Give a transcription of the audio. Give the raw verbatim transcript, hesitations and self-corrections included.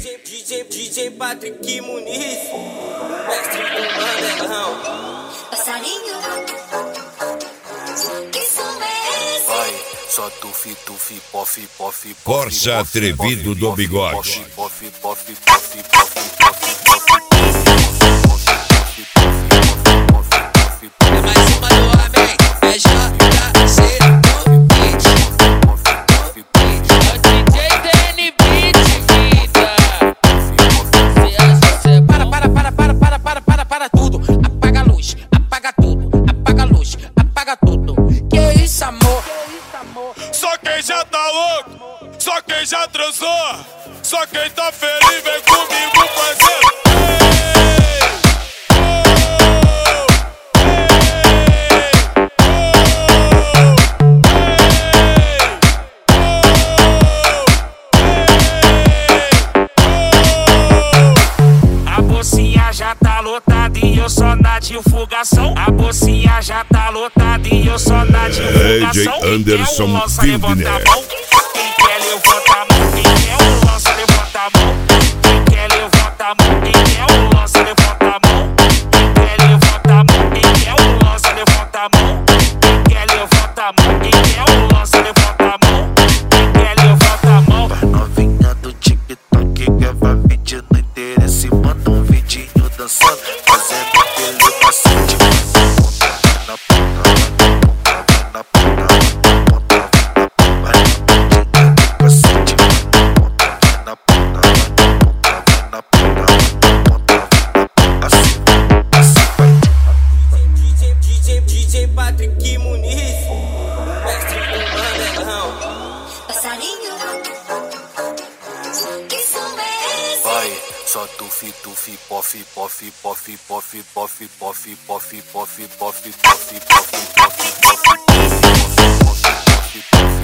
DJ, DJ, DJ Patrick Muniz, mestre do Mandelão. Passarinho, que som é esse? Vai, só tufi, tufi, pofi, pofi, Corsa atrevido do bigode. Pofi, pofi, pofi, pofi, pofi, pofi. É mais uma do homem, é J C no beat. É o D J D N Beat, vida. Para, para, para, para, para, para, para, para tudo. Apaga a luz, apaga tudo, apaga a luz, apaga tudo. Que isso, amor? Só quem já tá louco, só quem já transou, só quem tá feliz vem comigo fazer. A bolsinha já tá lotada e eu só na divulgação. A bolsinha já tá lotada e eu só na divulgação. D J Anderson Quem quer o lança, Fildner. levanta a mão. Quem quer levanta a mão. Quem quer o lança, levanta a mão. Quem quer levanta a mão. Quem quer o lança, levanta a mão. Quem quer levanta a mão. Quem quer o lança, levanta a mão. Quem quer levanta a mão. Quem quer o lança, levanta a mão. Quem quer levanta a mão. Vai novinha do TikTok, grava vídeo no interesse, manda um vidinho dançando, fazendo aquele bastante. Vai na ponta, vai na ponta, vai na ponta, vai na ponta, vai na ponta, assim, assim vai. DJ, DJ, DJ Patrick Muniz, mestre do Mandelão. Passarinho, que som é esse? Vai, só tufi, tufi, pofi, pofi, pofi, pofi, pofi, pofi, pofi, pofi, pofi, pofi, pofi, pofi, pofi, pofi, pofi, pofi, pofi.